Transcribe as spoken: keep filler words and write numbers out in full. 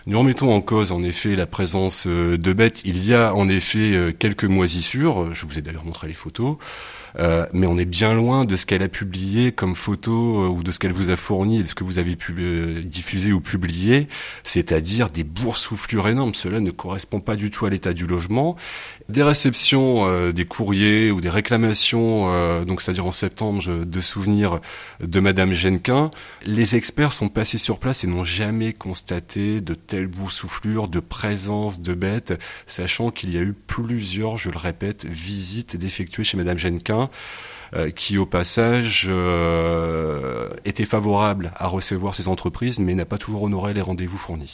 Nous remettons en cause en effet la présence euh, de bêtes. Il y a en effet euh, quelques moisissures, je vous ai d'ailleurs montré les photos, euh, mais on est bien loin de ce qu'elle a publié comme photo euh, ou de ce qu'elle vous a fourni et de ce que vous avez pu euh, diffuser ou publier, c'est-à-dire des boursouflures énormes. Cela ne correspond pas du tout à l'état du logement. Des réceptions, euh, des courriers ou des réclamations, euh, donc c'est-à-dire en septembre, je- de souvenirs de Madame Genquin, les experts sont passés sur place et n'ont jamais constaté de telles boursouflures, de présence de bêtes, sachant qu'il y a eu plusieurs, je le répète, visites d'effectuer chez Madame Genquin, euh, qui au passage euh, était favorable à recevoir ces entreprises, mais n'a pas toujours honoré les rendez-vous fournis.